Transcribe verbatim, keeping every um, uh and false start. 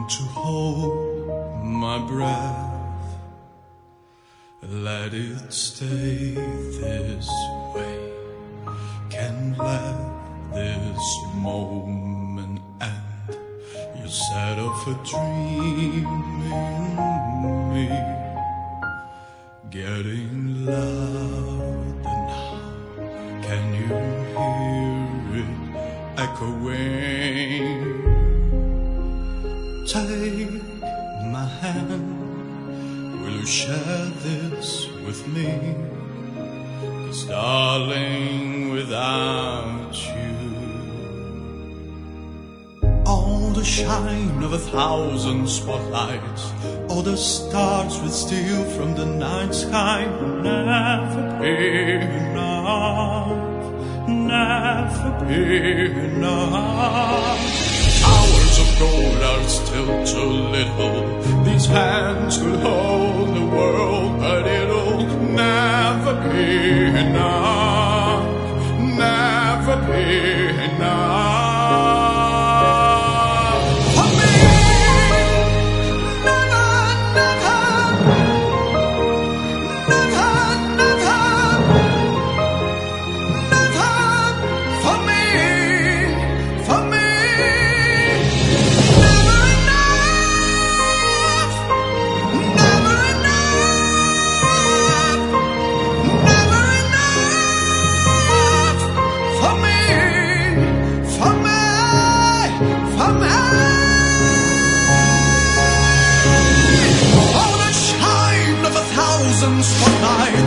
to hold my breath, let it stay this way. Can't let this moment end. You set off a dream in me, getting louder now. Can you hear it echoing? Take my hand, will you share this with me? 'Cause darling, without you, all the shine of a thousand spotlights, all the stars would steal from the night sky, will never be enough, never be enough. Hours of gold are still too little. These hands could hold the world, but it'll never be enough, never be enough. For me, never, never, never, never, never. For me, for me. Spotlight,